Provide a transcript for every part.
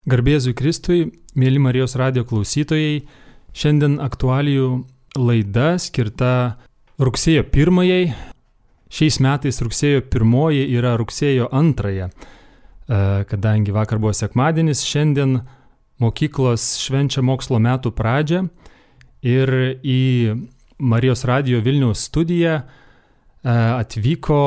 Garbė Jėzui Kristui, mėly Marijos radijo klausytojai, šiandien aktualijų laida skirta rugsėjo 1. Šiais metais rugsėjo 1 yra rugsėjo 2, kadangi vakar buvo sekmadienis, šiandien mokyklos švenčia mokslo metų pradžią ir į Marijos radijo Vilniaus studiją atvyko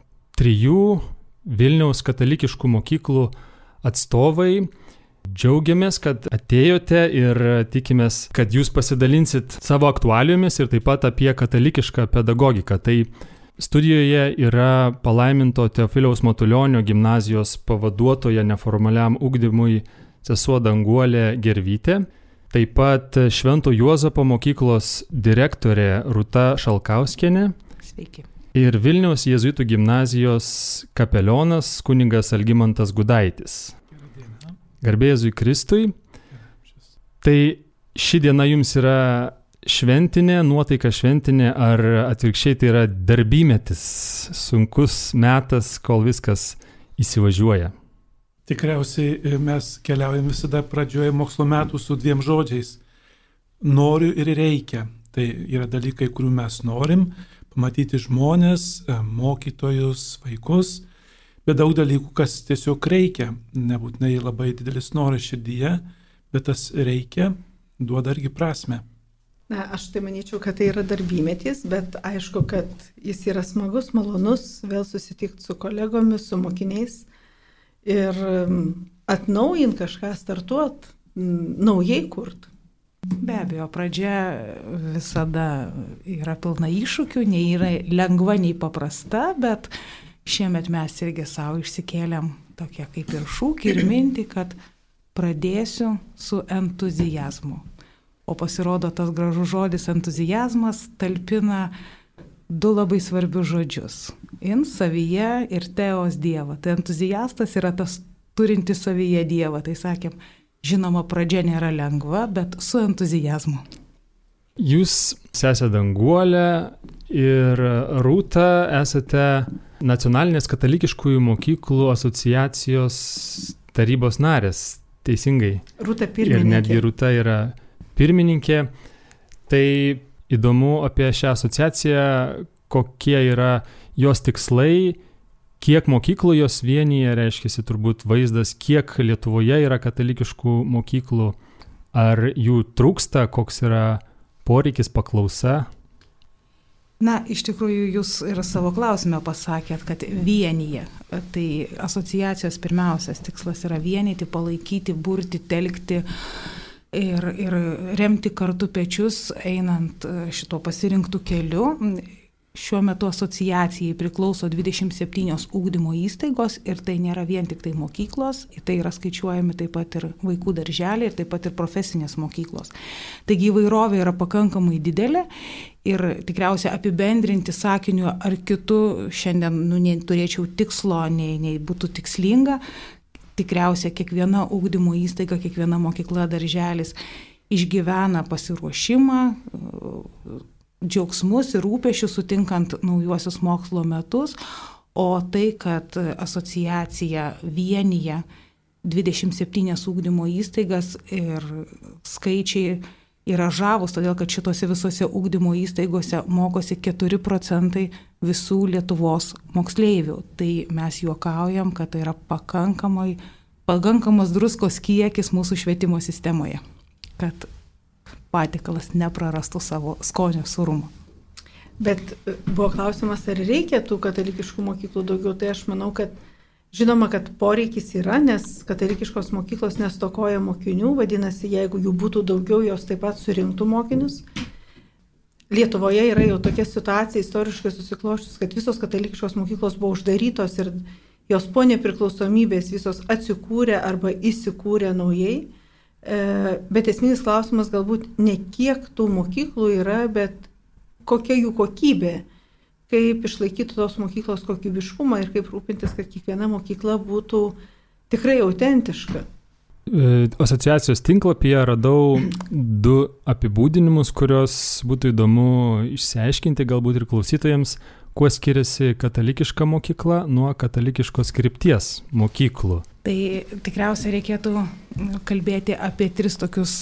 3 Vilniaus katalikiškų mokyklų atstovai. Džiaugiamės, kad atėjote ir tikimės, kad jūs pasidalinsit savo aktualijomis ir taip pat apie katalikišką pedagogiką. Tai studijoje yra palaiminto Teofiliaus Matulionio gimnazijos pavaduotoja neformaliam ugdymui sesuo Danguolė Gervytė, taip pat Švento Juozapo mokyklos direktorė Rūta Šalkauskienė. Sveiki. Ir Vilniaus jėzuitų gimnazijos kapelionas kunigas Algimantas Gudaitis. Garbė Jėzui Kristui. Tai ši diena jums yra šventinė, nuotaika šventinė, ar atvirkščiai tai yra darbymetis, sunkus metas, kol viskas įsivažiuoja? Tikriausiai mes keliaujam visada pradžioje mokslo metų su 2 žodžiais. Noriu ir reikia. Tai yra dalykai, kurių mes norim. Pamatyti žmonės, mokytojus, vaikus. Bet daug dalykų, kas tiesiog reikia, nebūtinai labai didelis noras širdyje, bet tas reikia, duoda irgi prasme. Na, aš tai manyčiau, kad tai yra darbymetis, bet aišku, kad jis yra smagus, malonus, vėl susitikti su kolegomis, su mokiniais ir atnaujinti kažką, startuoti, naujai kurti. Be abejo, pradžia visada yra pilna iššūkių, nei yra lengva, nei paprasta, bet šiemet mes irgi savo išsikėlėm tokie kaip ir šūkį ir mintį, kad pradėsiu su entuzijazmu. O pasirodo, tas gražus žodis entuzijazmas talpina 2 labai svarbius žodžius. In savyje ir teos Dievą. Tai entuzijastas yra tas turintis savyje Dievą. Tai sakėm, žinoma, pradžia nėra lengva, bet su entuzijazmu. Jūs, sesė Danguolė ir Rūta, esate Nacionalinės katalikiškųjų mokyklų asociacijos tarybos narės, teisingai. Rūta pirmininkė. Ir netgi Rūta yra pirmininkė. Tai įdomu apie šią asociaciją, kokie yra jos tikslai, kiek mokyklų jos vienyje, reiškiasi turbūt vaizdas, kiek Lietuvoje yra katalikiškų mokyklų, ar jų trūksta, koks yra poreikis, paklausa. Na, iš tikrųjų, jūs ir savo klausime pasakėt, kad vienyje. Tai asociacijos pirmiausias tikslas yra vienyti, palaikyti, burti, telkti ir remti kartu pečius, einant šito pasirinktų keliu. Šiuo metu asociacijai priklauso 27 ugdymo įstaigos ir tai nėra vien tik tai mokyklos, tai yra skaičiuojami taip pat ir vaikų darželiai ir taip pat ir profesinės mokyklos. Taigi įvairovė yra pakankamai didelė ir tikriausiai apibendrinti sakiniu ar kitu šiandien neturėčiau tikslo, nei būtų tikslinga. Tikriausiai kiekviena ugdymo įstaiga, kiekviena mokykla, darželis išgyvena pasiruošimą, džiaugsmus ir rūpesčius sutinkant naujuosius mokslo metus, o tai, kad asociacija vienyje 27 ugdymo įstaigas ir skaičiai yra žavūs, todėl kad šitose visose ugdymo įstaigose mokosi 4% visų Lietuvos moksleivių. Tai mes juokaujam, kad tai yra pakankamas druskos kiekis mūsų švietimo sistemoje, kad patiekalas neprarastų savo skonio sūrumo. Bet buvo klausimas, ar reikia tų katalikiškų mokyklų daugiau, tai aš manau, kad žinoma, kad poreikis yra, nes katalikiškos mokyklos nestokoja mokinių, vadinasi, jeigu jų būtų daugiau, jos taip pat surinktų mokinius. Lietuvoje yra jau tokia situacija istoriškai susikloščius, kad visos katalikiškos mokyklos buvo uždarytos ir jos po nepriklausomybės visos atsikūrė arba įsikūrė naujai. Bet esminis klausimas galbūt ne kiek tų mokyklų yra, bet kokia jų kokybė, kaip išlaikyti tos mokyklos kokybiškumą ir kaip rūpintis, kad kiekviena mokykla būtų tikrai autentiška. Asociacijos tinklapyje radau 2 apibūdinimus, kurios būtų įdomu išsiaiškinti galbūt ir klausytojams, kuo skiriasi katalikiška mokykla nuo katalikiškos krypties mokyklų. Tai tikriausiai reikėtų kalbėti apie tris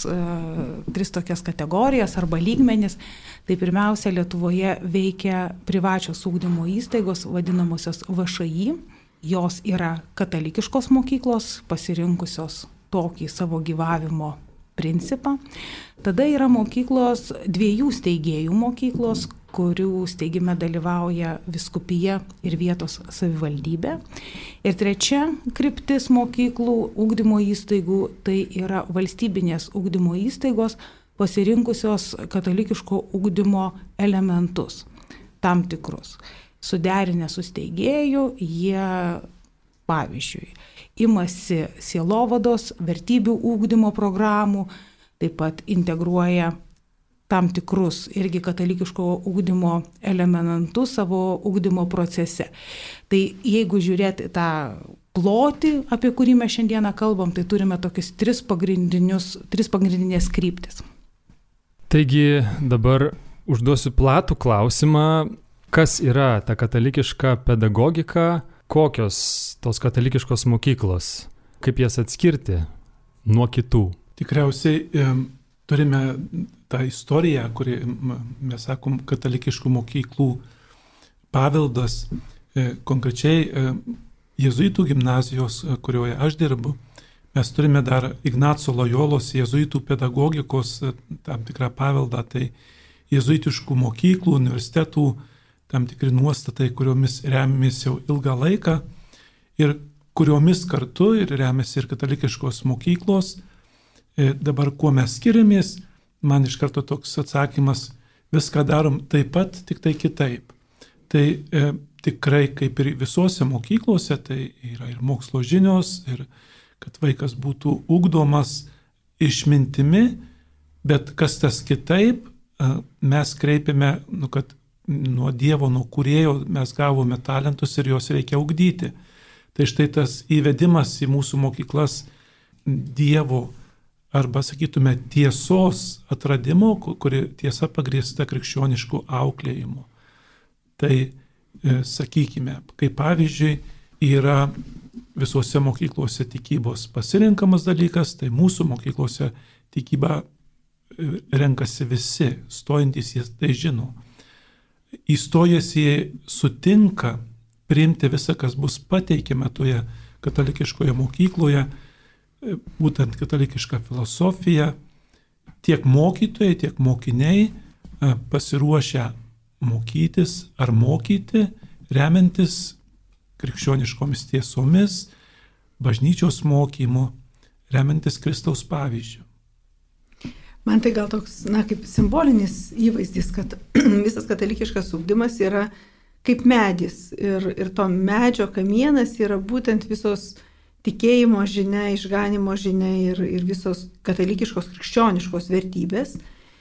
tokias kategorijas arba lygmenis. Tai pirmiausia, Lietuvoje veikia privačios ugdymo įstaigos, vadinamosios VŠI. Jos yra katalikiškos mokyklos, pasirinkusios tokį savo gyvavimo principą. Tada yra mokyklos, dviejų steigėjų mokyklos, kurių steigime dalyvauja vyskupija ir vietos savivaldybė. Ir trečia kryptis mokyklų ugdymo įstaigų, tai yra valstybinės ugdymo įstaigos, pasirinkusios katalikiško ugdymo elementus, tam tikrus. Suderinę su steigėju, jie, pavyzdžiui, imasi sielovados, vertybių ugdymo programų, taip pat integruoja tam tikrus irgi katalikiško ugdymo elementus savo ugdymo procese. Tai jeigu žiūrėti tą plotį, apie kurį mes šiandieną kalbam, tai turime tokius tris pagrindinės kryptis. Taigi dabar užduosiu platų klausimą, kas yra ta katalikiška pedagogika, kokios tos katalikiškos mokyklos, kaip jas atskirti nuo kitų? Tikriausiai turime tą istoriją, kuri, mes sakom, katalikiškų mokyklų paveldas, konkrečiai jėzuitų gimnazijos, kurioje aš dirbu. Mes turime dar Ignaco Lojolos jėzuitų pedagogikos tam tikrą paveldą, tai jėzuitiškų mokyklų, universitetų, tam tikri nuostatai, kuriomis remiamės jau ilgą laiką ir kuriomis kartu ir remiasi ir katalikiškos mokyklos. Dabar kuo mes skiriamės, man iš karto toks atsakymas, viską darom taip pat, tik tai kitaip. Tai tikrai kaip ir visose mokyklose, tai yra ir mokslo žinios, ir kad vaikas būtų ugdomas išmintimi, bet kas tas kitaip, mes kreipiame, kad nuo Dievo, nuo Kūrėjo mes gavome talentus ir juos reikia ugdyti. Tai štai tas įvedimas į mūsų mokyklas Dievo arba, sakytume, tiesos atradimo, kuri tiesa pagrįsta krikščionišku auklėjimu. Tai, sakykime, kaip pavyzdžiui, yra visose mokyklose tikybos pasirinkamas dalykas, tai mūsų mokyklose tikybą renkasi visi, stojantys jie tai žino. Įstojęs jie sutinka priimti visą, kas bus pateikiama toje katalikiškoje mokykloje, būtent katalikiška filosofija, tiek mokytojai, tiek mokiniai pasiruošę mokytis ar mokyti, remiantis krikščioniškomis tiesomis, bažnyčios mokymu, remiantis Kristaus pavyzdžiu. Man tai gal toks, kaip simbolinis įvaizdis, kad visas katalikiškas ugdymas yra kaip medis ir to medžio kamienas yra būtent visos tikėjimo žinia, išganimo žinia ir visos katalikiškos krikščioniškos vertybės.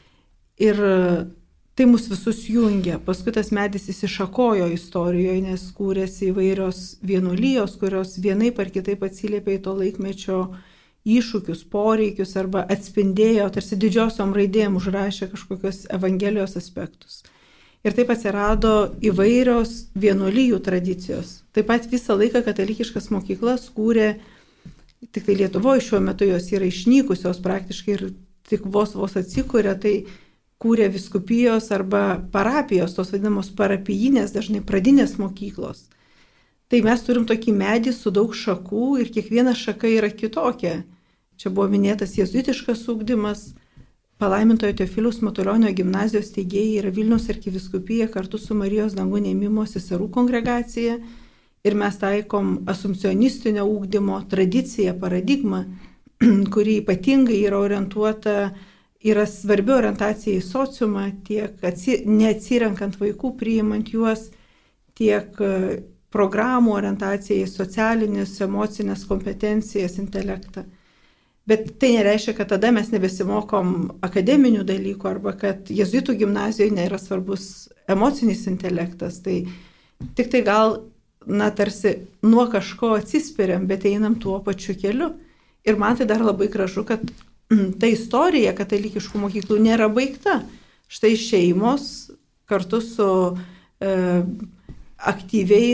Ir tai mus visus jungia. Paskui tas medis įsišakojo istorijoje, nes kūrėsi įvairios vienuolijos, kurios vienaip ar kitaip atsiliepė į to laikmečio iššūkius, poreikius arba atspindėjo, tarsi didžiosiom raidėm užrašė kažkokios evangelijos aspektus. Ir taip atsirado įvairios vienuolijų tradicijos. Taip pat visą laiką katalikiškas mokyklas kūrė, tik tai Lietuvoje šiuo metu jos yra išnykusios praktiškai ir tik vos atsikūrė, tai kūrė vyskupijos arba parapijos, tos vadinamos parapijinės, dažnai pradinės mokyklos. Tai mes turim tokį medį su daug šakų ir kiekviena šaka yra kitokia. Čia buvo minėtas jėzuitiškas ugdymas, palaimintojo Teofiliaus Matulionio gimnazijos steigėjai yra Vilniaus arkivyskupija kartu su Marijos Dangun ėmimo seserų kongregacija ir mes taikom asumpcionistinio ugdymo tradiciją, paradigmą, kuri ypatingai yra orientuota, yra svarbi orientacija į sociumą, tiek neatsirenkant vaikų, priimant juos, tiek programų orientacija į socialinius, emocinės kompetencijas, intelektą. Bet tai nereiškia, kad tada mes nebesimokom akademinių dalykų arba kad jėzuitų gimnazijoje nėra svarbus emocinis intelektas. Tai tik tai gal, tarsi nuo kažko atsispiriam, bet einam tuo pačiu keliu. Ir man tai dar labai gražu, kad ta istorija katalikiškų mokyklų nėra baigta. Štai šeimos kartu su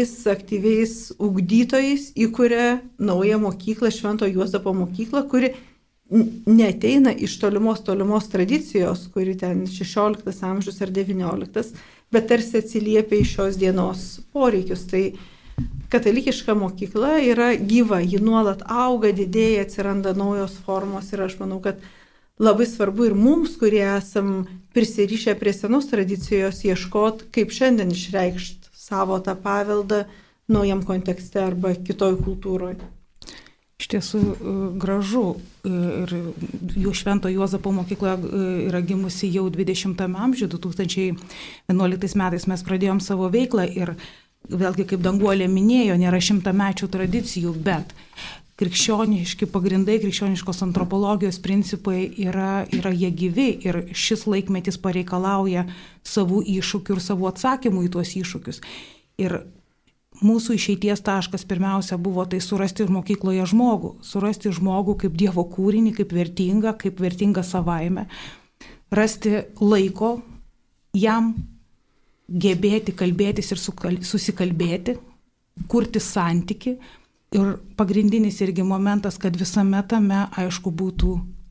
aktyviais ugdytojais įkuria naują mokyklą, Švento Juozapo mokyklą, kuri neateina iš tolimos tradicijos, kuri ten 16 amžius ar 19, bet tarsi atsiliepia į šios dienos poreikius. Tai katalikiška mokykla yra gyva, ji nuolat auga, didėja, atsiranda naujos formos ir aš manau, kad labai svarbu ir mums, kurie esam prisirišę prie senos tradicijos, ieškoti, kaip šiandien išreikšti savo tą paveldą naujam kontekste arba kitoj kultūroje. Iš tiesų gražu ir jų Švento Juozapo mokykla yra gimusi jau 20-ame amžiuje, 2011 metais mes pradėjom savo veiklą ir vėlgi, kaip Danguolė minėjo, nėra 100-mečių tradicijų, bet krikščioniški pagrindai, krikščioniškos antropologijos principai yra jie gyvi ir šis laikmetis pareikalauja savų iššūkių ir savų atsakymų į tuos iššūkius. Ir mūsų išeities taškas pirmiausia buvo tai surasti mokykloje žmogų. Surasti žmogų kaip Dievo kūrinį, kaip vertingą savaime. Rasti laiko jam gebėti kalbėtis ir susikalbėti, kurti santyki. Ir pagrindinis irgi momentas, kad visame tame, aišku, būtų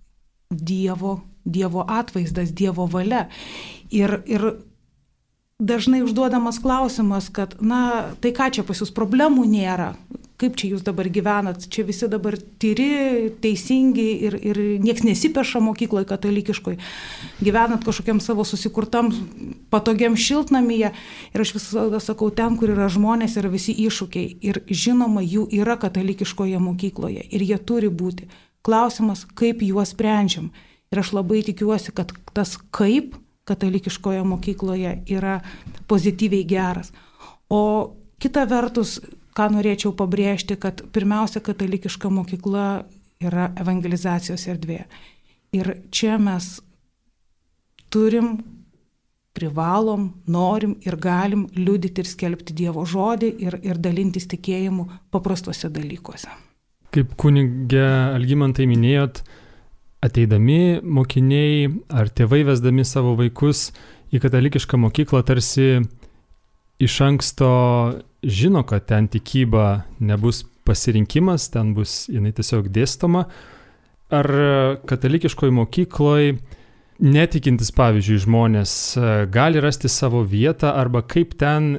Dievo atvaizdas, Dievo valia. Ir dažnai užduodamas klausimas, kad, tai ką čia pas jūs problemų nėra, kaip čia jūs dabar gyvenat, čia visi dabar tyri, teisingi ir nieks nesipeša mokykloje katalikiškoje, gyvenat kažkokiam savo susikurtam patogiam šiltnamyje ir aš visada sakau, ten, kur yra žmonės, yra visi iššūkiai ir žinoma, jų yra katalikiškoje mokykloje ir jie turi būti. Klausimas, kaip juos sprendžiam. Ir aš labai tikiuosi, kad tas kaip katalikiškoje mokykloje yra pozityviai geras. O kita vertus, ką norėčiau pabrėžti, kad pirmiausia katalikiška mokykla yra evangelizacijos erdvė. Ir čia mes privalom, norim ir galim liudyti ir skelbti Dievo žodį ir dalintis tikėjimu paprastuose dalykuose. Kaip kunige Algimantai minėjot, ateidami mokiniai ar tėvai vesdami savo vaikus į katalikišką mokyklą tarsi iš anksto žino, kad ten tikyba nebus pasirinkimas, ten bus jinai tiesiog dėstoma. Ar katalikiškoje mokykloje netikintis, pavyzdžiui, žmonės gali rasti savo vietą arba kaip ten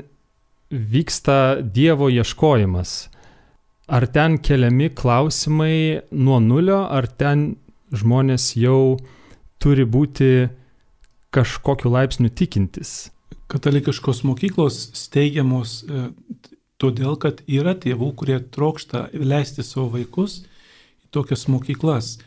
vyksta Dievo ieškojimas? Ar ten keliami klausimai nuo nulio, ar ten žmonės jau turi būti kažkokiu laipsniu tikintis? Katalikiškos mokyklos steigiamos todėl, kad yra tėvų, kurie trokšta leisti savo vaikus į tokias mokyklas.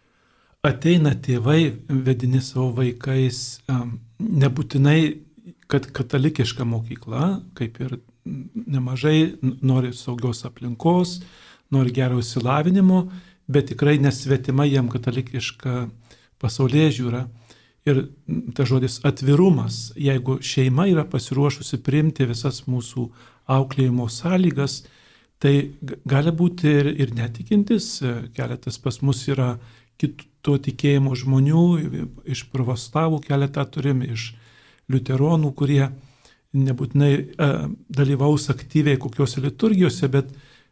Ateina tėvai, vedini savo vaikais, nebūtinai, kad katalikiška mokykla, kaip ir nemažai, nori saugios aplinkos, nori gero išsilavinimo, bet tikrai nesvetima jam katalikiška pasaulėžiūra. Ir ta žodis atvirumas, jeigu šeima yra pasiruošusi priimti visas mūsų auklėjimo sąlygas, tai gali būti ir netikintis. Keletas pas mus yra kito tikėjimo žmonių, iš pravoslavų keletą turim, iš liuteronų, kurie nebūtinai dalyvaus aktyviai kokiuose liturgijose, bet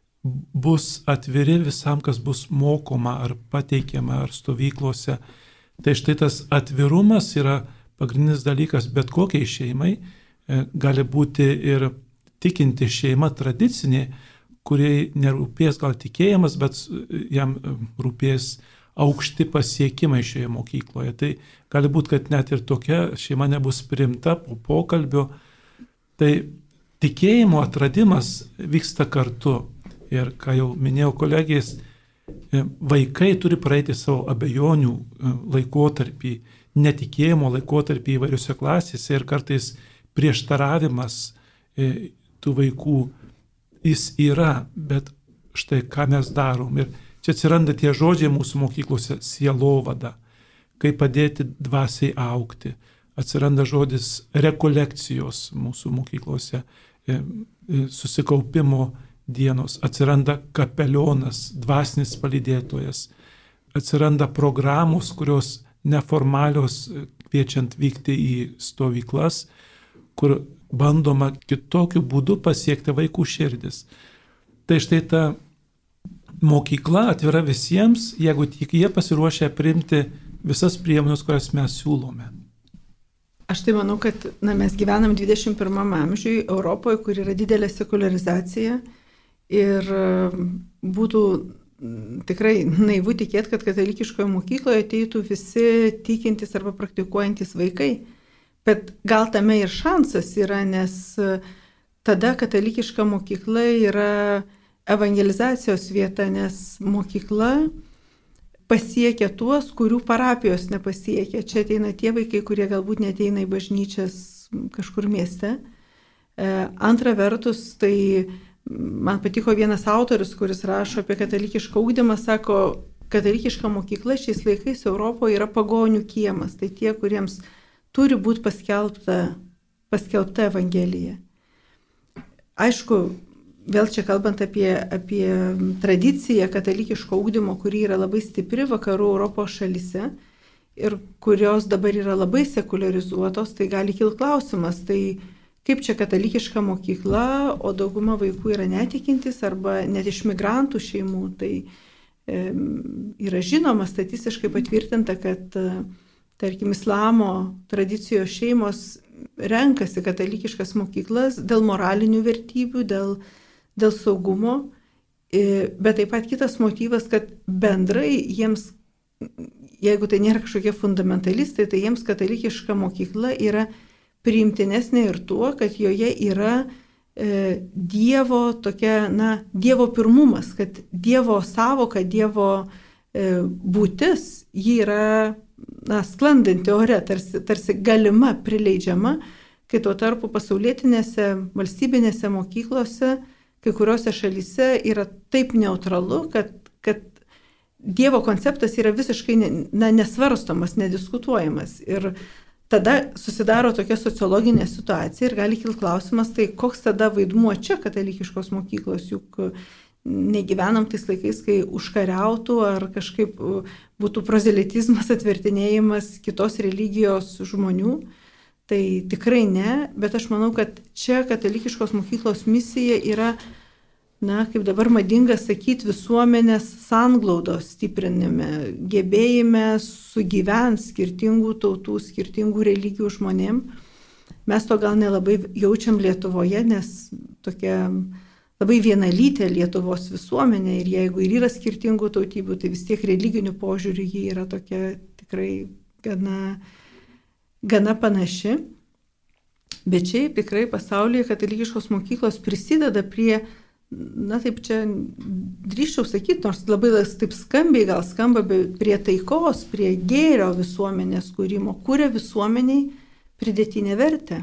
bus atviri visam, kas bus mokoma ar pateikiama ar stovyklose. Tai štai tas atvirumas yra pagrindinis dalykas bet kokiai šeimai. Gali būti ir tikinti šeima tradicinė, kuriai nerūpės gal tikėjimas, bet jam rūpės aukšti pasiekimai šioje mokykloje. Tai gali būti, kad net ir tokia šeima nebus priimta po pokalbio. Tai tikėjimo atradimas vyksta kartu. Ir ką jau minėjau kolegės, vaikai turi praeiti savo abejonių laikotarpį, netikėjimo laikotarpį įvairiose klasėse ir kartais prieštaravimas tų vaikų jis yra, bet štai ką mes darom. Ir čia atsiranda tie žodžiai mūsų mokyklose - sielovada, kaip padėti dvasiai augti. Atsiranda žodis rekolekcijos mūsų mokyklose, susikaupimo dienos, atsiranda kapelionas, dvasinis palydėtojas, atsiranda programos, kurios neformalios, kviečiant vykti į stovyklas, kur bandoma kitokiu būdu pasiekti vaikų širdis. Tai štai ta mokykla atvira visiems, jeigu tik jie pasiruošę priimti visas priemonės, kurias mes siūlome. Aš tai manau, kad mes gyvenam 21 amžiui Europoje, kur yra didelė sekularizacija ir būtų tikrai naivu tikėti, kad katalikiškoje mokykloje ateitų visi tikintys arba praktikuojantis vaikai. Bet gal tame ir šansas yra, nes tada katalikiška mokykla yra evangelizacijos vieta, nes mokykla pasiekia tuos, kurių parapijos nepasiekia. Čia ateina tie vaikai, kurie galbūt neteina į bažnyčias kažkur mieste. Antra vertus, tai man patiko vienas autorius, kuris rašo apie katalikišką ugdymą, sako, katalikiška mokykla šiais laikais Europoje yra pagonių kiemas. Tai tie, kuriems turi būti paskelbta Evangelija. Aišku, vėl čia kalbant apie tradiciją katalikiško ugdymo, kuri yra labai stipri vakarų Europos šalyse ir kurios dabar yra labai sekularizuotos, tai gali kilti klausimas, tai kaip čia katalikiška mokykla, o dauguma vaikų yra netikintis arba net iš migrantų šeimų. Tai yra žinoma, statistiškai patvirtinta, kad tarkim islamo tradicijos šeimos renkasi katalikiškas mokyklas dėl moralinių vertybių, dėl saugumo, bet taip pat kitas motyvas, kad bendrai jiems, jeigu tai nėra kažkokie fundamentalistai, tai jiems katalikiška mokykla yra priimtinesnė ir tuo, kad joje yra Dievo tokia, Dievo pirmumas, kad Dievo savoka, Dievo būtis, ji yra sklandanti ore, tarsi galima, prileidžiama, kai tuo tarpu pasaulietinėse valstybinėse mokyklose kai kuriuose šalyse yra taip neutralu, kad Dievo konceptas yra visiškai nesvarstomas, nediskutuojamas. Ir tada susidaro tokia sociologinė situacija ir gali kilti klausimas, tai koks tada vaidmuo čia katalikiškos mokyklos, juk negyvenam tais laikais, kai užkariautų ar kažkaip būtų prozelitizmas, atvertinėjimas kitos religijos žmonių. Tai tikrai ne, bet aš manau, kad čia katalikiškos mokyklos misija yra, kaip dabar madinga sakyti, visuomenės sanglaudos stiprinime, gebėjime sugyventi skirtingų tautų, skirtingų religijų žmonėm. Mes to gal nelabai jaučiam Lietuvoje, nes tokia labai vienalytė Lietuvos visuomenė ir jeigu ir yra skirtingų tautybių, tai vis tiek religinių požiūrių ji yra tokia tikrai gana panaši, bet šiaip tikrai pasaulyje katalikiškos mokyklos prisideda prie, taip čia drįsčiau sakyti, nors labai taip skambiai gal skamba, bet prie taikos, prie gėrio visuomenės kūrimo, kuria visuomeniai pridėtinę vertę.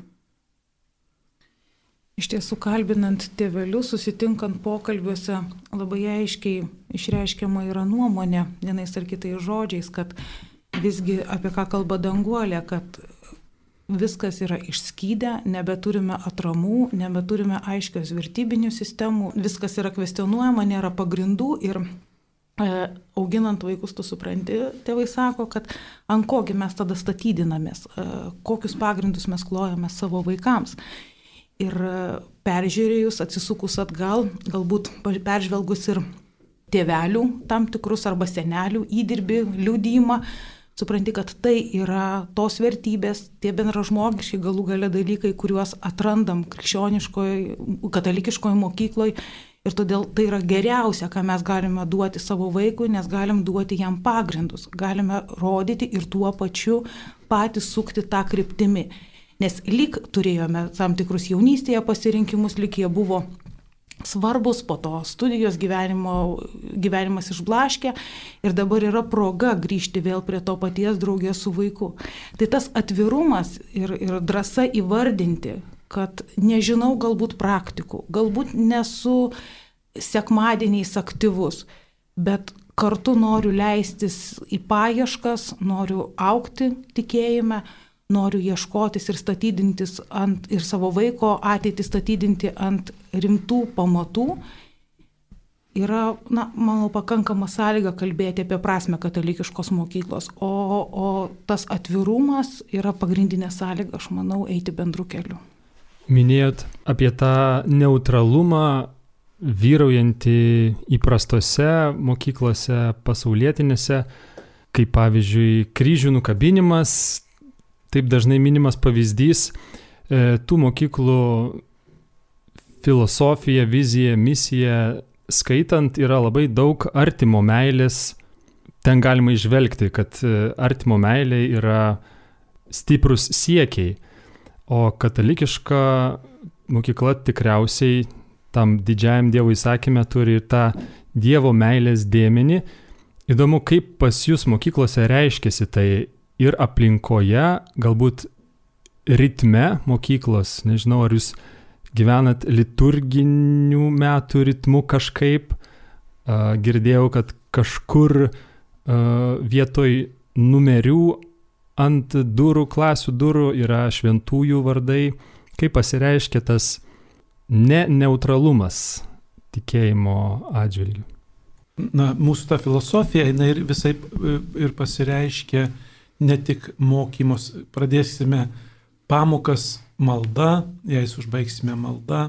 Iš tiesų, kalbinant tėvelius, susitinkant pokalbiuose, labai aiškiai išreiškiama yra nuomonė, vienais ar kitais žodžiais, kad visgi apie ką kalba Danguolė, kad viskas yra išskydę, nebeturime atramų, nebeturime aiškios vertybinių sistemų, viskas yra kvestionuojama, nėra pagrindų ir auginant vaikus, tu supranti, tėvai sako, kad ant kogi mes tada statydinamės, kokius pagrindus mes klojame savo vaikams. Ir peržiūrėjus, atsisukus atgal, galbūt peržvelgus ir tėvelių tam tikrus arba senelių įdirbį, liudijimą, supranti, kad tai yra tos vertybės, tie bendražmogiški galų gale dalykai, kuriuos atrandam krikščioniškoje, katalikiškoje mokykloje ir todėl tai yra geriausia, ką mes galime duoti savo vaikui, nes galim duoti jam pagrindus, galime rodyti ir tuo pačiu patys sukti tą kryptimį. Nes lyg turėjome tam tikrus jaunystėje pasirinkimus, lyg jie buvo svarbus, po to studijos gyvenimas išblaškė ir dabar yra proga grįžti vėl prie to paties draugės su vaiku. Tai tas atvirumas ir drąsa įvardinti, kad nežinau galbūt praktikų, galbūt nesu sekmadieniais aktyvus, bet kartu noriu leistis į paieškas, noriu augti tikėjime, noriu ieškotis ir statydintis ir savo vaiko ateitį statydinti ant rimtų pamatų, yra, manau, pakankama sąlyga kalbėti apie prasmę katalikiškos mokyklos, o tas atvirumas yra pagrindinė sąlyga, aš manau, eiti bendru keliu. Minėjot apie tą neutralumą vyraujanti įprastose mokyklose, pasaulietinėse, kaip pavyzdžiui kryžių nukabinimas, taip dažnai minimas pavyzdys, tų mokyklų filosofija, vizija, misija, skaitant yra labai daug artimo meilės. Ten galima išvelgti, kad artimo meilė yra stiprus siekiai, o katalikiška mokykla tikriausiai tam didžiajam Dievo įsakyme turi ir tą Dievo meilės dėmenį. Įdomu, kaip pas jūs mokyklose reiškiasi tai ir aplinkoje, galbūt ritme mokyklos, nežinau, ar jūs gyvenat liturginių metų ritmu kažkaip. Girdėjau, kad kažkur vietoj numerių ant durų, klasių durų yra šventųjų vardai. Kaip pasireiškia tas neutralumas tikėjimo atžvilgiu? Na, mūsų ta filosofija, jinai ir visai ir pasireiškia ne tik mokymos. Pradėsime pamokas malda, jais užbaigsime malda.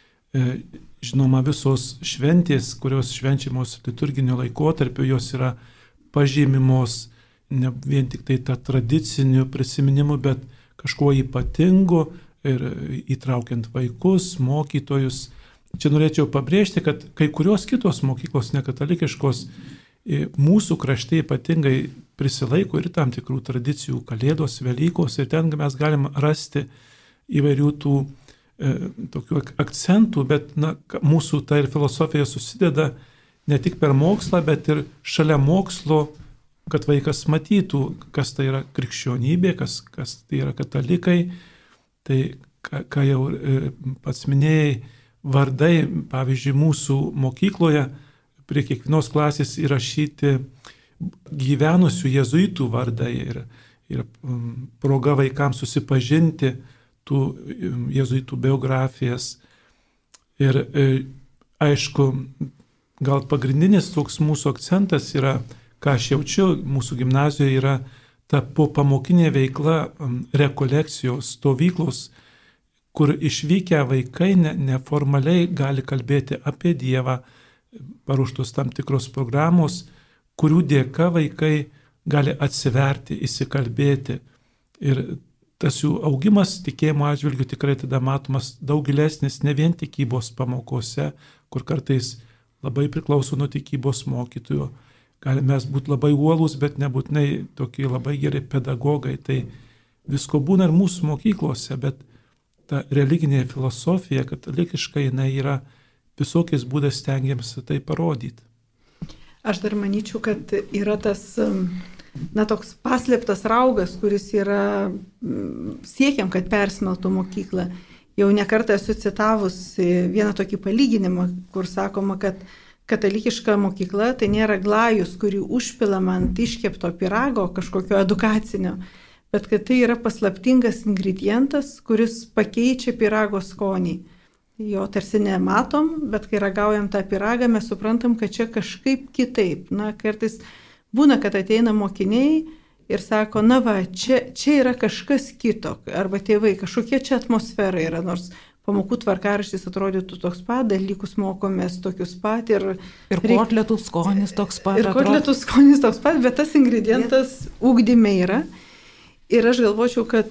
Žinoma, visos šventės, kurios švenčiamos liturginio laikotarpio, jos yra pažymimos ne vien tik tai tą tradicinių prisiminimų, bet kažkuo ypatingu ir įtraukiant vaikus, mokytojus. Čia norėčiau pabrėžti, kad kai kurios kitos mokyklos nekatalikiškos mūsų krašte ypatingai prisilaiko ir tam tikrų tradicijų, Kalėdos, Velykos, ir ten mes galim rasti įvairių tų tokių akcentų, bet mūsų ta ir filosofija susideda ne tik per mokslą, bet ir šalia mokslo, kad vaikas matytų, kas tai yra krikščionybė, kas tai yra katalikai. Tai, ką jau pats minėjai, vardai, pavyzdžiui, mūsų mokykloje prie kiekvienos klasės įrašyti gyvenusių jėzuitų vardai ir proga vaikams susipažinti tų jėzuitų biografijas. Ir aišku, gal pagrindinis toks mūsų akcentas yra, ką aš jaučiu, mūsų gimnazijoje yra ta popamokinė veikla, rekolekcijos, stovyklos, kur išvykę vaikai neformaliai gali kalbėti apie Dievą, paruoštos tam tikros programos, kurių dėka vaikai gali atsiverti, įsikalbėti. Ir tas jų augimas tikėjimo atžvilgiu tikrai tada matomas daug gilesnis, ne vien tikybos pamokose, kur kartais labai priklauso nuo tikybos mokytojų. Galime mes būti labai uolūs, bet nebūtinai tokie labai geri pedagogai. Tai visko būna ir mūsų mokyklose, bet ta religinė filosofija, katalikiška, jinai yra visokiais būdais stengiamasi tai parodyti. Aš dar manyčiau, kad yra tas, toks paslėptas raugas, kuris yra siekiam, kad persmeltų mokyklą. Jau nekartą esu citavus vieną tokį palyginimą, kur sakoma, kad katalikiška mokykla tai nėra glajus, kurį užpilama ant iškepto pyrago kažkokio edukacinio, bet kad tai yra paslaptingas ingredientas, kuris pakeičia pyrago skonį. Jo tarsi nematom, bet kai ragaujam tą pyragą, mes suprantam, kad čia kažkaip kitaip. Kartais būna, kad ateina mokiniai ir sako, čia yra kažkas kito, arba tėvai, kažkokia čia atmosfera yra, nors pamokų tvarkaraštis atrodytų toks pat, dalykus mokomės tokius pat ir kotletų skonis toks pat. Ir kotletų skonis toks pat, bet tas ingredientas ugdyme yra. Ir aš galvočiau, kad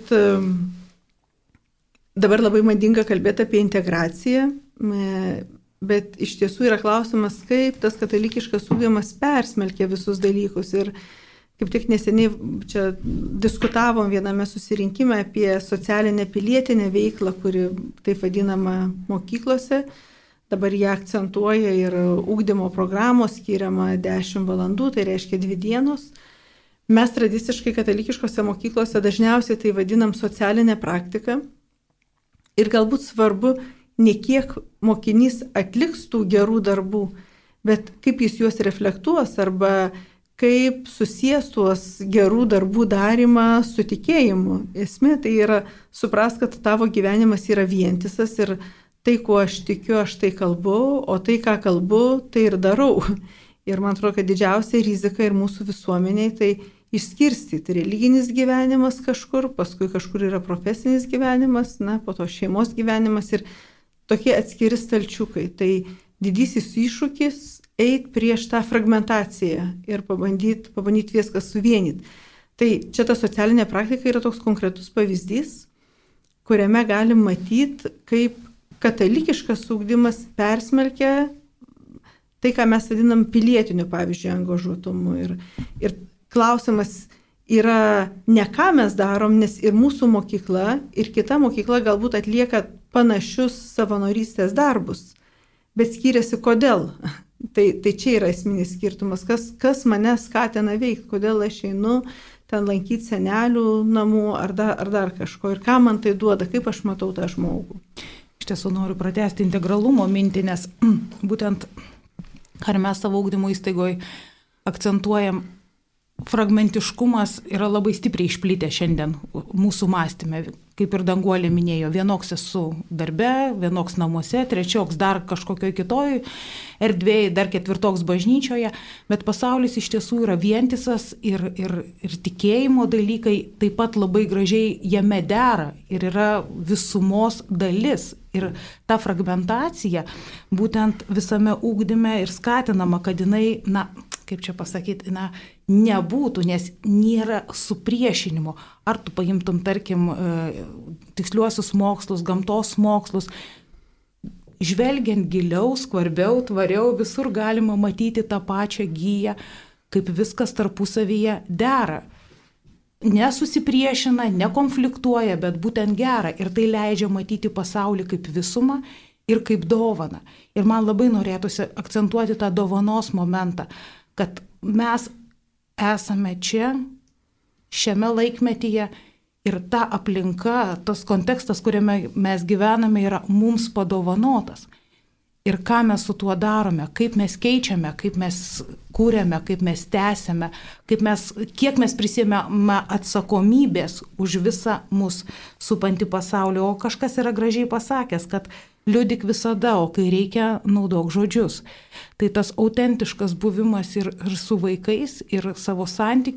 dabar labai madinga kalbėti apie integraciją, bet iš tiesų yra klausimas, kaip tas katalikiškas ugdymas persmelkia visus dalykus. Ir kaip tik neseniai čia diskutavom viename susirinkime apie socialinę pilietinę veiklą, kuri taip vadinama mokyklose. Dabar ją akcentuoja ir ugdymo programos skiriama 10 valandų, tai reiškia 2 dienos. Mes tradiciškai katalikiškose mokyklose dažniausiai tai vadinam socialinę praktiką. Ir galbūt svarbu ne kiek mokinys atliks tų gerų darbų, bet kaip jis juos reflektuos arba kaip susijęs tuos gerų darbų darymą su tikėjimu. Esmė tai yra suprast, kad tavo gyvenimas yra vientisas ir tai, kuo aš tikiu, aš tai kalbu, o tai, ką kalbu, tai ir darau. Ir man atrodo, kad didžiausia rizika ir mūsų visuomeniai tai išskirstyti religinis gyvenimas kažkur, paskui kažkur yra profesinis gyvenimas, po to šeimos gyvenimas ir tokie atskiri stalčiukai. Tai didysis iššūkis eiti prieš tą fragmentaciją ir pabandyti viską suvienyti. Tai čia ta socialinė praktika yra toks konkretus pavyzdys, kuriame galim matyti, kaip katalikiškas ugdymas persmelkia tai, ką mes vadinam pilietiniu, pavyzdžiui, angažuotumu. Ir klausimas yra ne ką mes darom, nes ir mūsų mokykla, ir kita mokykla galbūt atlieka panašius savanorystės darbus, bet skiriasi kodėl. Tai čia yra esminis skirtumas, kas mane skatina veikti, kodėl aš einu ten lankyti senelių namų ar dar kažko ir ką man tai duoda, kaip aš matau tą žmogų. Iš tiesų noriu pratęsti integralumo mintį, nes būtent ar mes savo ugdymo įstaigoje akcentuojam, fragmentiškumas yra labai stipriai išplitę šiandien mūsų mąstyme. Kaip ir Danguolė minėjo, vienoks esu darbe, vienoks namuose, trečioks dar kažkokioj kitoj erdvėje, dar ketvirtoks bažnyčioje, bet pasaulis iš tiesų yra vientisas ir tikėjimo dalykai taip pat labai gražiai jame dera ir yra visumos dalis. Ir ta fragmentacija būtent visame ugdyme ir skatinama, kad jinai, kaip čia pasakyti, nebūtų, nes nėra supriešinimo. Ar tu paimtum, tarkim, tiksliuosius mokslus, gamtos mokslus, žvelgiant giliau, skvarbiau, tvariau, visur galima matyti tą pačią giją, kaip viskas tarpusavyje dera. Nesusipriešina, nekonfliktuoja, bet būtent gera. Ir tai leidžia matyti pasaulį kaip visumą ir kaip dovaną. Ir man labai norėtųsi akcentuoti tą dovanos momentą, kad mes esame čia, šiame laikmetyje ir ta aplinka, tas kontekstas, kuriame mes gyvename, yra mums padovanotas. Ir ką mes su tuo darome, kaip mes keičiame, kaip mes kūrėme, kaip mes tęsiame, kiek mes prisėmėme atsakomybės už visą mus supantį pasaulį. O kažkas yra gražiai pasakęs, kad liudyk visada, o kai reikia, naudok žodžius. Tai tas autentiškas buvimas ir su vaikais, ir savo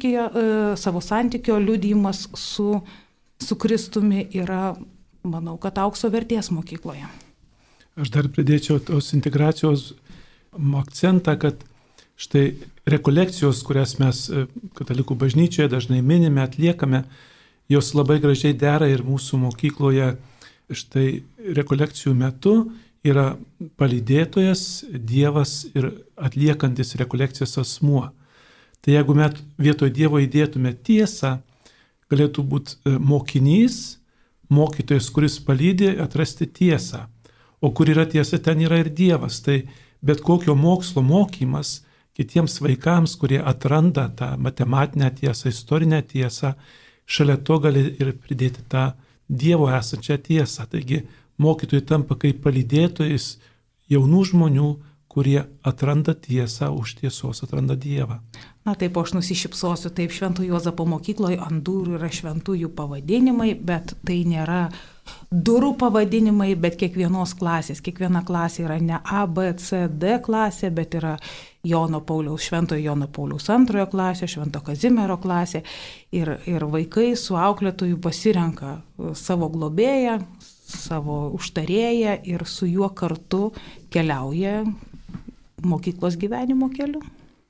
santykio liudijimas su Kristumi yra, manau, kad aukso vertės mokykloje. Aš dar pridėčiau tos integracijos akcentą, kad štai rekolekcijos, kurias mes katalikų bažnyčioje dažnai minime, atliekame, jos labai gražiai dera ir mūsų mokykloje. Štai rekolekcijų metu yra palydėtojas, Dievas ir atliekantis rekolekcijas asmuo. Tai jeigu mes vietoj Dievo įdėtume tiesą, galėtų būti mokinys, mokytojas, kuris palydė atrasti tiesą. O kur yra tiesa, ten yra ir Dievas. Tai bet kokio mokslo mokymas kitiems vaikams, kurie atranda tą matematinę tiesą, istorinę tiesą, šalia to gali ir pridėti tą Dievo esančią tiesą. Taigi mokytojai tampa kaip palydėtojais jaunų žmonių, kurie atranda tiesą, už tiesos atranda Dievą. Taip, aš nusišypsosiu, taip, Švento Juozapo mokykloje ant durų yra šventųjų pavadinimai, bet tai nėra durų pavadinimai, bet kiekvienos klasės. Kiekviena klasė yra ne A, B, C, D klasė, bet yra Šventojo Jono Pauliaus antrojo klasė, Švento Kazimiero klasė. Ir vaikai su auklėtoju pasirenka savo globėją, savo užtarėją ir su juo kartu keliauja mokyklos gyvenimo keliu.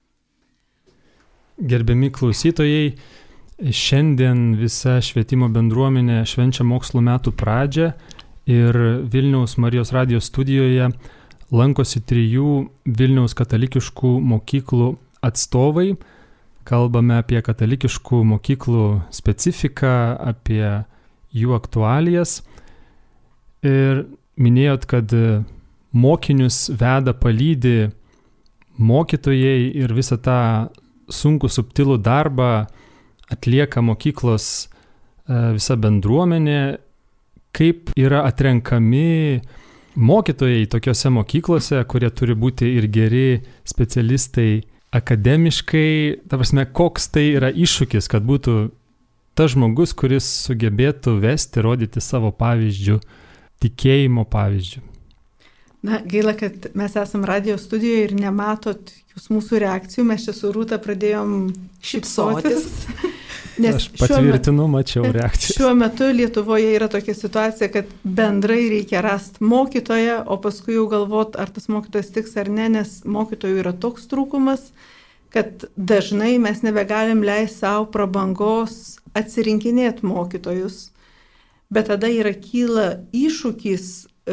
Gerbiami klausytojai, šiandien visa švietimo bendruomenė švenčia mokslo metų pradžią ir Vilniaus Marijos radijo studijoje lankosi 3 Vilniaus katalikiškų mokyklų atstovai. Kalbame apie katalikiškų mokyklų specifiką, apie jų aktualijas. Ir minėjot, kad mokinius veda, palydi mokytojai ir visą tą sunkų subtilų darbą atlieka mokyklos visa bendruomenė. Kaip yra atrenkami mokytojai tokiose mokyklose, kurie turi būti ir geri specialistai akademiškai, ta prasme, koks tai yra iššūkis, kad būtų tas žmogus, kuris sugebėtų vesti, rodyti savo pavyzdžių, tikėjimo pavyzdžių. Gaila, kad mes esam radio studijoje ir nematot jūs mūsų reakcijų. Mes čia su Rūta pradėjom šypsotis. Nes aš patvirtinu, mačiau reakciją. Šiuo metu Lietuvoje yra tokia situacija, kad bendrai reikia rasti mokytoją, o paskui jau galvot, ar tas mokytojas tiks ar ne, nes mokytojų yra toks trūkumas, kad dažnai mes nebegalim leisti savo prabangos atsirinkinėti mokytojus. Bet tada kyla iššūkis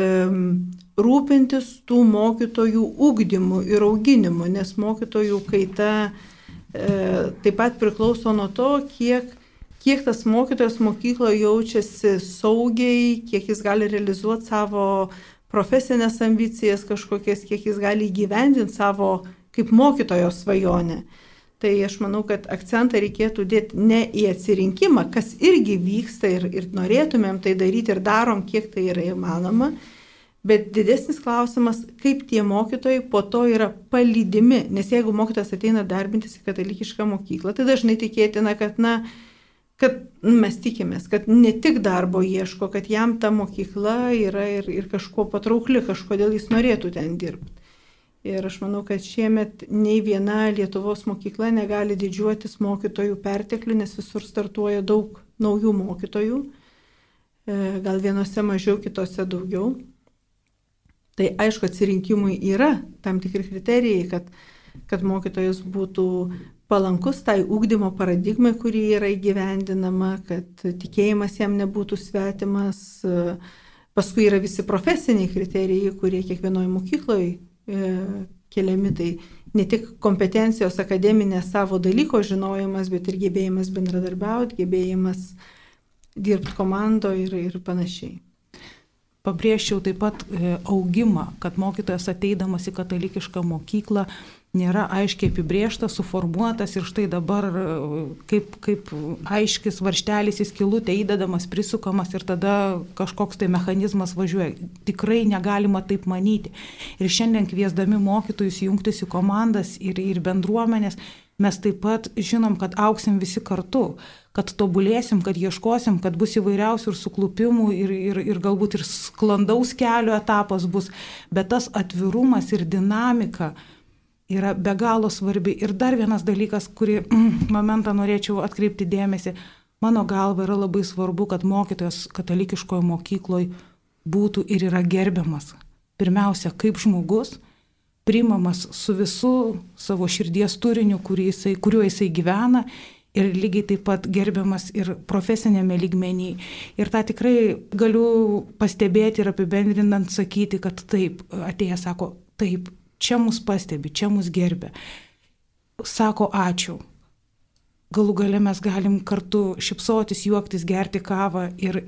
rūpintis tų mokytojų ugdymu ir auginimu, nes mokytojų kaita taip pat priklauso nuo to, kiek tas mokytojas mokykloje jaučiasi saugiai, kiek jis gali realizuoti savo profesinės ambicijas kažkokias, kiek jis gali įgyvendinti savo kaip mokytojo svajonę. Tai aš manau, kad akcentą reikėtų dėti ne į atsirinkimą, kas irgi vyksta ir norėtumėm tai daryti ir darom, kiek tai yra įmanoma, bet didesnis klausimas, kaip tie mokytojai po to yra palydimi, nes jeigu mokytojas ateina darbintis į katalikišką mokyklą, tai dažnai tikėtina, kad mes tikimės, kad ne tik darbo ieško, kad jam ta mokykla yra ir kažkuo patraukli, kažkodėl jis norėtų ten dirbti. Ir aš manau, kad šiemet nei viena Lietuvos mokykla negali didžiuotis mokytojų perteklių, nes visur startuoja daug naujų mokytojų, gal vienose mažiau, kitose daugiau. Tai aišku, atsirinkimui yra tam tikri kriterijai, kad mokytojas būtų palankus tai ugdymo paradigmai, kuri yra įgyvendinama, kad tikėjimas jam nebūtų svetimas. Paskui yra visi profesiniai kriterijai, kurie kiekvienoje mokykloje keliami. Tai ne tik kompetencijos akademinės savo dalyko žinojimas, bet ir gebėjimas bendradarbiauti, gebėjimas dirbti komandoje ir panašiai. Pabrėžčiau taip pat augimą, kad mokytojas ateidamas į katalikišką mokyklą nėra aiškiai apibrėžtas, suformuotas ir štai dabar kaip aiškis varžtelis į skylutę įdedamas, prisukamas ir tada kažkoks tai mechanizmas važiuoja. Tikrai negalima taip manyti. Ir šiandien kviesdami mokytojus jungtis į komandas ir bendruomenės, mes taip pat žinom, kad augsim visi kartu, kad tobulėsim, kad ieškosim, kad bus įvairiausių ir suklupimų ir galbūt ir sklandaus kelio etapas bus, bet tas atvirumas ir dinamika yra be galo svarbi. Ir dar vienas dalykas, kurį momentą norėčiau atkreipti dėmesį, mano galva yra labai svarbu, kad mokytojas katalikiškoje mokykloje būtų ir yra gerbiamas. Pirmiausia, kaip žmogus, priimamas su visu savo širdies turiniu, kuriuo jisai gyvena, ir lygiai taip pat gerbiamas ir profesinėme lygmenyje. Ir tą tikrai galiu pastebėti ir apibendrinant sakyti, kad taip, atėjęs sako, taip, čia mus pastebi, čia mus gerbia. Sako ačiū. Galų gale mes galim kartu šypsotis, juoktis, gerti kavą ir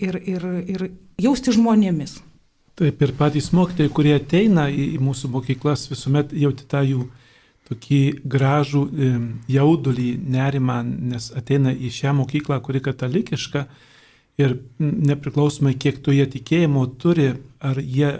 jausti žmonėmis. Taip, ir patys mokytojai, kurie ateina į mūsų mokyklas, visuomet jauti tą jų tokį gražų jaudulį, nerimą, nes ateina į šią mokyklą, kuri katalikiška ir nepriklausomai kiek tu jie tikėjimo turi, ar jie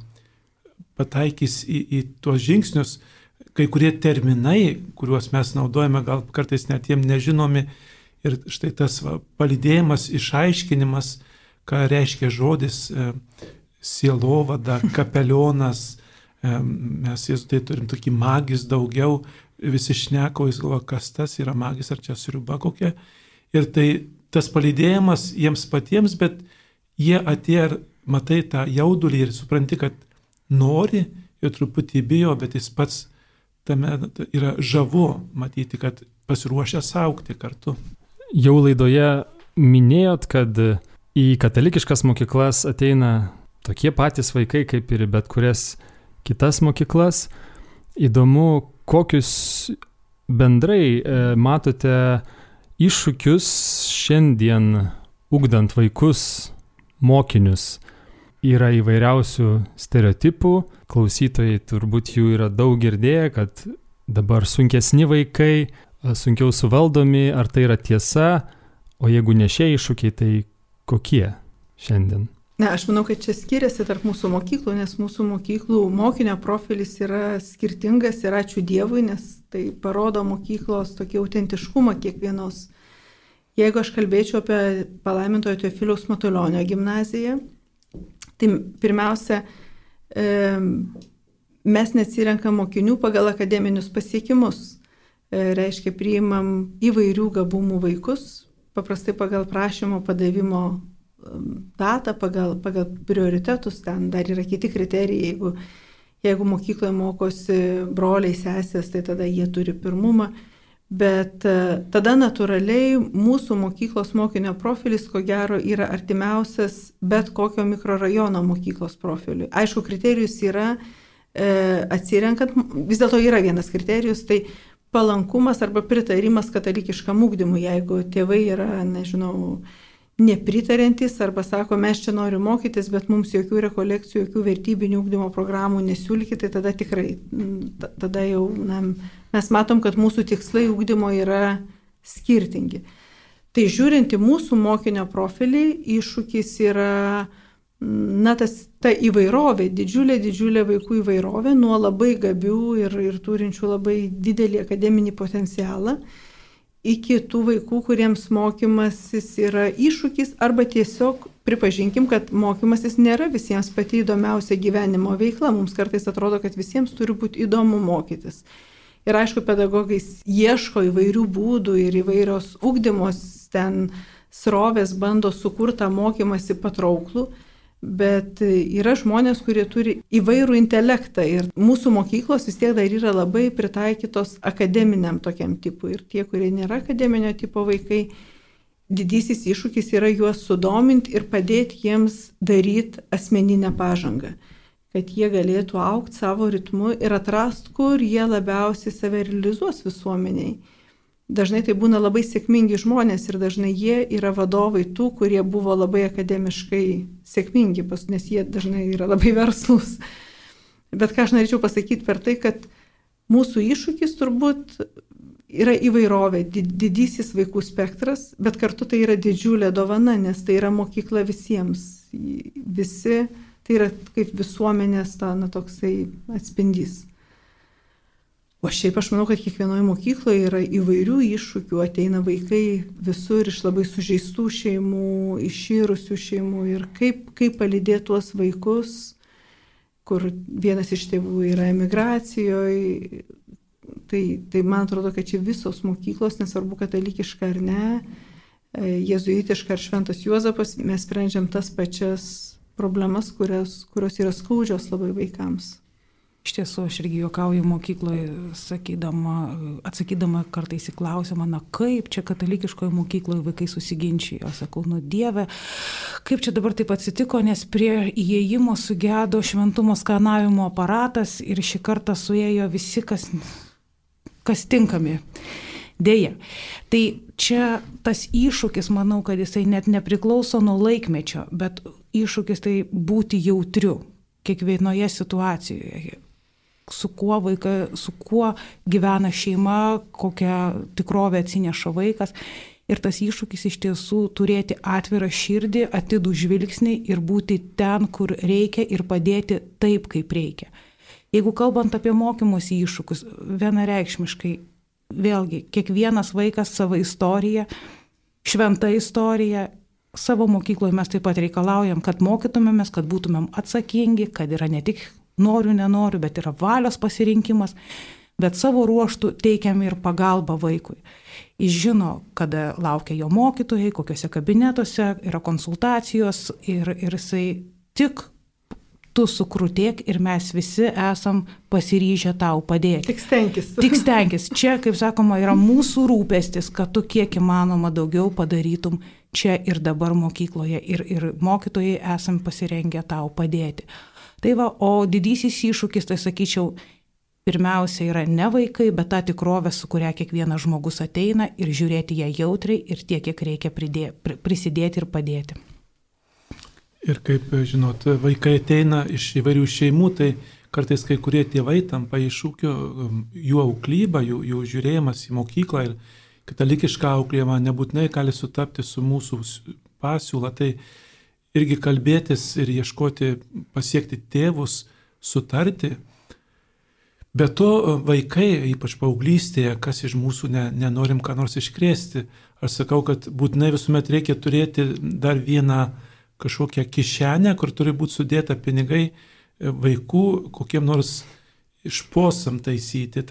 pataikys į tuos žingsnius, kai kurie terminai, kuriuos mes naudojame, gal kartais net jiem nežinomi, ir štai tas palydėjimas, išaiškinimas, ką reiškia žodis sielovada, kapelionas. Mes tai turim tokį magis daugiau, visi šneka, jis galvoja, kas tas yra magis, ar čia sriuba kokia. Ir tai tas palydėjimas jiems patiems, bet jie atėjo ir matai tą jaudulį ir supranti, kad nori ir truputį bijo, bet jis pats tame yra žavu matyti, kad pasiruošęs augti kartu. Jau laidoje minėjot, kad į katalikiškas mokyklas ateina tokie patys vaikai kaip ir bet kurias kitas mokyklas. Įdomu, kokius bendrai matote iššūkius šiandien ugdant vaikus, mokinius. Yra įvairiausių stereotipų, klausytojai turbūt jų yra daug girdėję, kad dabar sunkesni vaikai, sunkiau suvaldomi, ar tai yra tiesa, o jeigu ne šie iššūkiai, tai kokie šiandien? Aš manau, kad čia skiriasi tarp mūsų mokyklų, nes mūsų mokyklų mokinio profilis yra skirtingas ir ačiū Dievui, nes tai parodo mokyklos tokį autentiškumą kiekvienos. Jeigu aš kalbėčiau apie palaimintojo Teofiliaus Matulionio gimnaziją, tai pirmiausia, mes neatsirenkam mokinių pagal akademinius pasiekimus. Reiškia, priimam įvairių gabumų vaikus, paprastai pagal prašymo padavimo datą, pagal prioritetus, ten dar yra kiti kriterijai, jeigu mokykloje mokosi broliai, sesės, tai tada jie turi pirmumą. Bet tada natūraliai mūsų mokyklos mokinio profilis, ko gero, yra artimiausias bet kokio mikrorajono mokyklos profiliui. Aišku, kriterijus yra atsirenkant, vis dėlto yra vienas kriterijus, tai palankumas arba pritarimas katalikiškam ugdymui. Jeigu tėvai yra, nežinau, nepritariantys arba sako, mes čia norim mokytis, bet mums jokių rekolekcijų, jokių vertybinių ugdymo programų nesiūlykite, tai tada tikrai, tada jau mes matom, kad mūsų tikslai ugdymo yra skirtingi. Tai žiūrint į mūsų mokinio profilį, iššūkis yra, ta įvairovė, didžiulė vaikų įvairovė, nuo labai gabių ir turinčių labai didelį akademinį potencialą, iki tų vaikų, kuriems mokymasis yra iššūkis, arba tiesiog pripažinkim, kad mokymasis nėra visiems pati įdomiausia gyvenimo veikla. Mums kartais atrodo, kad visiems turi būti įdomu mokytis. Ir aišku, pedagogai ieško įvairių būdų ir įvairios ugdymos ten srovės bando sukurtą mokymasi patrauklų, bet yra žmonės, kurie turi įvairų intelektą ir mūsų mokyklos vis tiek dar yra labai pritaikytos akademiniam tokiam tipui. Ir tie, kurie nėra akademinio tipo vaikai, didysis iššūkis yra juos sudominti ir padėti jiems daryti asmeninę pažangą, kad jie galėtų augti savo ritmu ir atrasti, kur jie labiausiai save realizuos visuomeniai. Dažnai tai būna labai sėkmingi žmonės ir dažnai jie yra vadovai tų, kurie buvo labai akademiškai sėkmingi, nes jie dažnai yra labai verslus. Bet ką aš norėčiau pasakyti per tai, kad mūsų iššūkis turbūt yra įvairovė, didysis vaikų spektras, bet kartu tai yra didžiulė dovana, nes tai yra mokykla visiems. Visi, tai yra kaip visuomenės toksai atspindys. O šiaip aš manau, kad kiekvienoje mokykloje yra įvairių iššūkių, ateina vaikai visur iš labai sužeistų šeimų, išyrusių šeimų ir kaip palydėti tuos vaikus, kur vienas iš tėvų yra emigracijoje. Tai man atrodo, kad čia visos mokyklos, nesvarbu katalikiška ar ne, jėzuitiška ar Šventas Juozapas, mes sprendžiam tas pačias problemas, kurios yra skaudžios labai vaikams. Iš tiesų, aš irgi juokauju mokykloje, atsakydama kartais į klausimą, kaip čia katalikiškoje mokykloje vaikai susiginčijo. Sakau, Dieve, kaip čia dabar taip atsitiko, nes prie įėjimo sugedo šventumo skanavimo aparatas ir šį kartą suėjo visi, kas tinkami. Deja. Tai čia tas iššūkis, manau, kad jisai net nepriklauso nuo laikmečio, bet iššūkis tai būti jautriu kiekvienoje situacijoje. Su kuo gyvena šeima, kokią tikrovę atsineša vaikas. Ir tas iššūkis iš tiesų turėti atvirą širdį, atidų žvilgsnį ir būti ten, kur reikia ir padėti taip, kaip reikia. Jeigu kalbant apie mokymosi iššūkius, vienareikšmiškai, vėlgi, kiekvienas vaikas savo istoriją, šventą istoriją, savo mokykloje mes taip pat reikalaujam, kad mokytumėmės, kad būtumėm atsakingi, kad yra ne tik noriu, nenoriu, bet yra valios pasirinkimas, bet savo ruoštų teikiam ir pagalbą vaikui. Jis žino, kada laukia jo mokytojai, kokiuose kabinetuose, yra konsultacijos ir jisai tik tu sukrutėk ir mes visi esam pasiryžę tau padėti. Tik stenkis. Čia, kaip sakoma, yra mūsų rūpestis, kad tu kiek įmanoma daugiau padarytum čia ir dabar mokykloje ir mokytojai esam pasirengę tau padėti. Tai va, o didysis iššūkis, tai sakyčiau, pirmiausia yra ne vaikai, bet ta tikrovė, su kuria kiekvienas žmogus ateina ir žiūrėti ją jautriai ir tiek, kiek reikia prisidėti ir padėti. Ir kaip žinot, vaikai ateina iš įvairių šeimų, tai kartais kai kurie tėvai tampa iššūkio, jų auklybą, jų žiūrėjimas į mokyklą ir katalikišką auklėjimą nebūtinai gali sutapti su mūsų pasiūla. Tai irgi kalbėtis ir ieškoti, pasiekti tėvus, sutarti. Be to vaikai, ypač paauglystėje, kas iš mūsų nenorim ką nors iškrėsti. Aš sakau, kad būtinai visuomet reikia turėti dar vieną kažkokią kišenę, kur turi būti sudėta pinigai vaikų kokiem nors išposam taisyti. Tai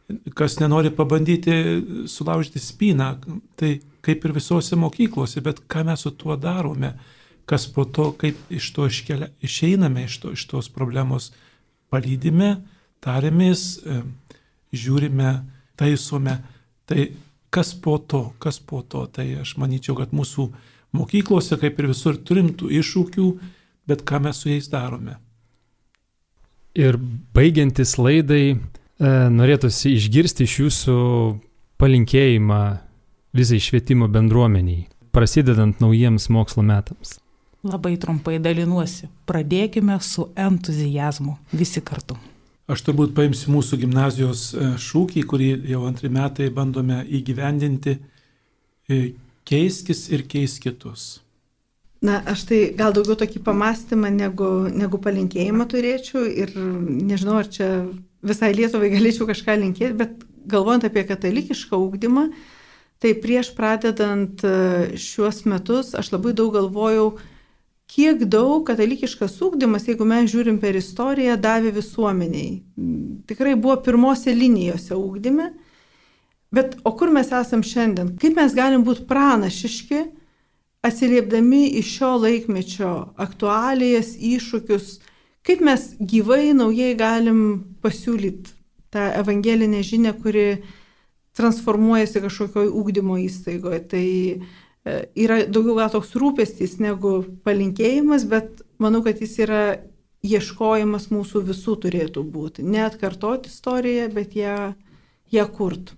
kas nenori pabandyti sulaužyti spyną, tai kaip ir visose mokyklose, bet ką mes su tuo darome, kas po to, kaip iš to išeiname, iš tos problemos palydime, tarėmės, žiūrime, taisome, tai kas po to, tai aš manyčiau, kad mūsų mokyklose, kaip ir visur, turim tų iššūkių, bet ką mes su jais darome. Ir baigiantis laidai, norėtųsi išgirsti iš jūsų palinkėjimą visai švietimo bendruomeniai, prasidedant naujiems mokslo metams. Labai trumpai dalinuosi. Pradėkime su entuziazmu visi kartu. Aš turbūt paimsiu mūsų gimnazijos šūkį, kurį jau 2 metai bandome įgyvendinti. Keiskis ir keis kitus. Na, aš tai gal daugiau tokį pamastymą negu palinkėjimą turėčiau ir nežinau, ar čia visai Lietuvai galėčiau kažką linkėti, bet galvojant apie katalikišką ugdymą, tai prieš pradedant šiuos metus aš labai daug galvojau, kiek daug katalikiškas ugdymas, jeigu mes žiūrim per istoriją, davė visuomeniai. Tikrai buvo pirmose linijose ugdyme, bet o kur mes esam šiandien? Kaip mes galim būti pranašiški, atsiliepdami iš šio laikmečio aktualijas, iššūkius, kaip mes gyvai, naujai galim pasiūlyti tą evangelinę žinią, kuri transformuojasi kažkokioj ugdymo įstaigoje. Tai yra daugiau gal toks rūpestis negu palinkėjimas, bet manau, kad jis yra ieškojimas mūsų visų turėtų būti. Ne atkartoti istoriją, bet ją kurti.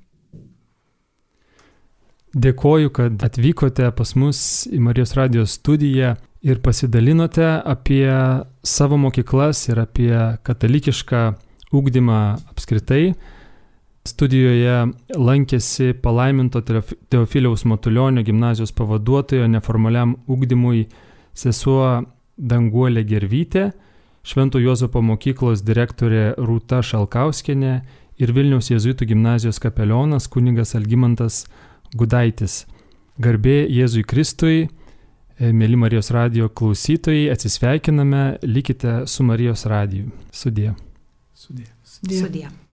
Dėkoju, kad atvykote pas mus į Marijos radijos studiją ir pasidalinote apie savo mokyklas ir apie katalikišką ugdymą apskritai. Studijoje lankėsi palaiminto Teofiliaus Matulionio gimnazijos pavaduotojo neformaliam ugdymui sesuo Danguolė Gervytė, Švento Juozapo mokyklos direktorė Rūta Šalkauskienė ir Vilniaus jėzuitų gimnazijos kapelionas kunigas Algimantas Gudaitis. Garbė Jėzui Kristui, mėly Marijos radijo klausytojai, atsisveikiname, likite su Marijos radiju. Sudie. Sudie.